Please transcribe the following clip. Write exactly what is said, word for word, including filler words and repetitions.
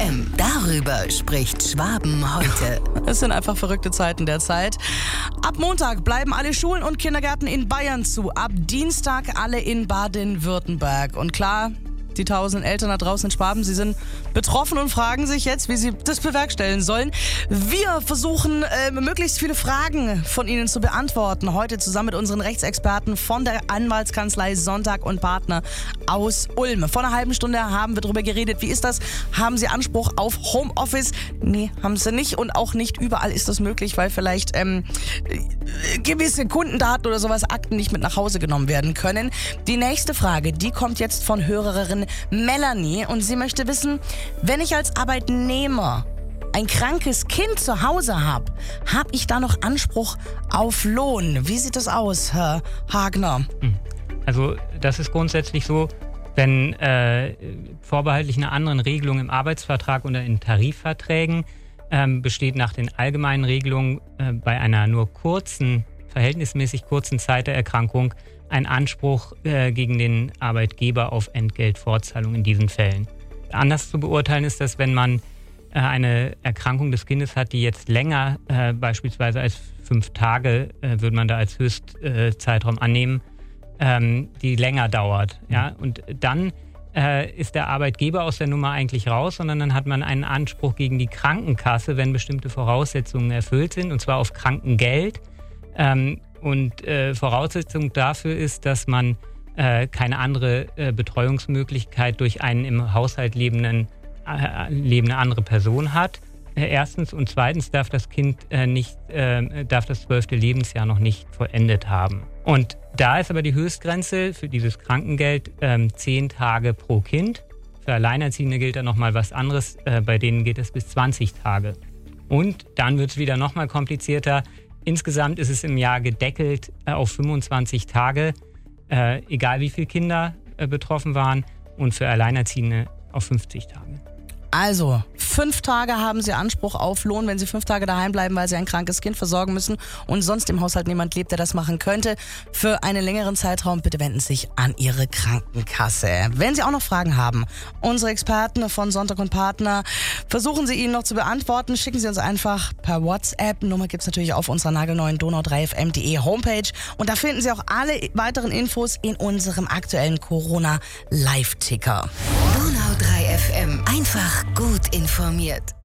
M. Darüber spricht Schwaben heute. Es sind einfach verrückte Zeiten derzeit. Ab Montag bleiben alle Schulen und Kindergärten in Bayern zu. Ab Dienstag alle in Baden-Württemberg. Und klar, die tausend Eltern da draußen in Schwaben, sie sind betroffen und fragen sich jetzt, wie sie das bewerkstelligen sollen. Wir versuchen, äh, möglichst viele Fragen von Ihnen zu beantworten. Heute zusammen mit unseren Rechtsexperten von der Anwaltskanzlei Sonntag und Partner aus Ulm. Vor einer halben Stunde haben wir darüber geredet. Wie ist das? Haben Sie Anspruch auf Homeoffice? Nee, haben Sie nicht. Und auch nicht überall ist das möglich, weil vielleicht ähm, gewisse Kundendaten oder sowas, Akten nicht mit nach Hause genommen werden können. Die nächste Frage, die kommt jetzt von Hörerin Melanie und sie möchte wissen, wenn ich als Arbeitnehmer ein krankes Kind zu Hause habe, habe ich da noch Anspruch auf Lohn? Wie sieht das aus, Herr Hagner? Also das ist grundsätzlich so, wenn äh, vorbehaltlich einer anderen Regelung im Arbeitsvertrag oder in Tarifverträgen ähm, besteht nach den allgemeinen Regelungen äh, bei einer nur kurzen, verhältnismäßig kurzen Zeit der Erkrankung ein Anspruch äh, gegen den Arbeitgeber auf Entgeltfortzahlung in diesen Fällen. Anders zu beurteilen ist das, wenn man äh, eine Erkrankung des Kindes hat, die jetzt länger, äh, beispielsweise als fünf Tage, äh, würde man da als Höchstzeitraum äh, annehmen, ähm, die länger dauert. Ja? Und dann äh, ist der Arbeitgeber aus der Nummer eigentlich raus, sondern dann hat man einen Anspruch gegen die Krankenkasse, wenn bestimmte Voraussetzungen erfüllt sind, und zwar auf Krankengeld. Ähm, Und äh, Voraussetzung dafür ist, dass man äh, keine andere äh, Betreuungsmöglichkeit durch einen im Haushalt lebenden, äh, lebende andere Person hat. Äh, erstens und zweitens darf das Kind äh, nicht, äh, darf das zwölfte Lebensjahr noch nicht vollendet haben. Und da ist aber die Höchstgrenze für dieses Krankengeld äh, zehn Tage pro Kind. Für Alleinerziehende gilt da nochmal was anderes. Äh, bei denen geht es bis zwanzig Tage. Und dann wird es wieder nochmal komplizierter. Insgesamt ist es im Jahr gedeckelt äh, auf fünfundzwanzig Tage, äh, egal wie viele Kinder äh, betroffen waren, und für Alleinerziehende auf fünfzig Tage. Also, fünf Tage haben Sie Anspruch auf Lohn, wenn Sie fünf Tage daheim bleiben, weil Sie ein krankes Kind versorgen müssen und sonst im Haushalt niemand lebt, der das machen könnte. Für einen längeren Zeitraum bitte wenden Sie sich an Ihre Krankenkasse. Wenn Sie auch noch Fragen haben, unsere Experten von Sonntag und Partner versuchen Sie Ihnen noch zu beantworten. Schicken Sie uns einfach per WhatsApp. Nummer gibt's natürlich auf unserer nagelneuen donau drei f m punkt d e Homepage. Und da finden Sie auch alle weiteren Infos in unserem aktuellen Corona-Live-Ticker. Donau drei F M. Einfach gut informiert.